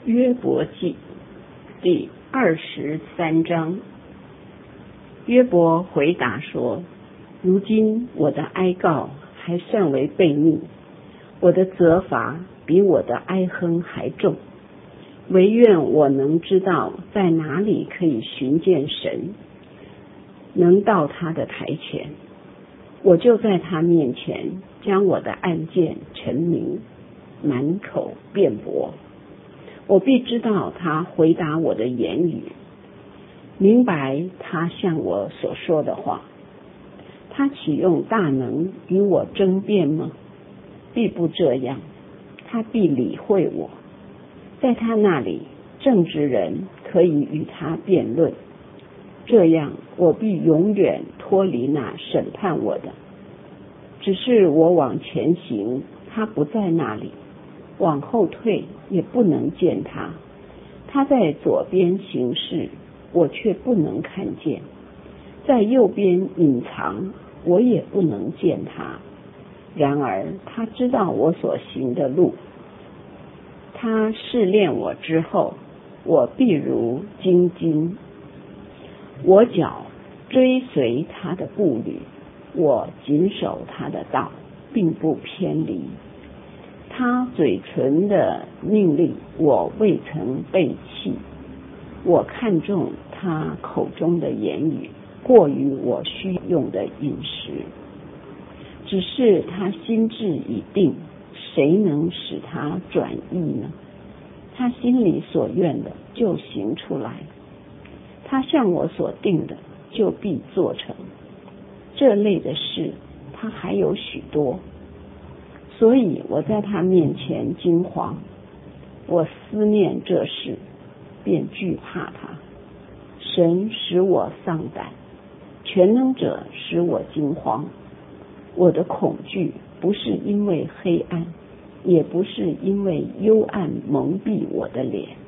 约伯记第23章。约伯回答说：如今我的哀告还算为悖逆，我的责罚比我的哀哼还重。唯愿我能知道在哪里可以寻见神，能到他的台前，我就在他面前将我的案件陈明，满口辩驳。我必知道他回答我的言语，明白他向我所说的话。他岂用大能与我争辩吗？必不这样，他必理会我。在他那里，正直人可以与他辩论，这样我必永远脱离那审判我的。只是我往前行，他不在那里；往后退，也不能见他。他在左边行事，我却不能看见；在右边隐藏，我也不能见他。然而他知道我所行的路，他试炼我之后，我必如精金。我脚追随他的步履，我谨守他的道，并不偏离。他嘴唇的命令，我未曾背弃。我看重他口中的言语，过于我需用的饮食。只是他心志已定，谁能使他转意呢？他心里所愿的就行出来，他向我所定的就必做成。这类的事他还有许多，所以我在他面前惊惶。我思念这事，便惧怕他。神使我丧胆，全能者使我惊慌。我的恐惧不是因为黑暗，也不是因为幽暗蒙蔽我的脸。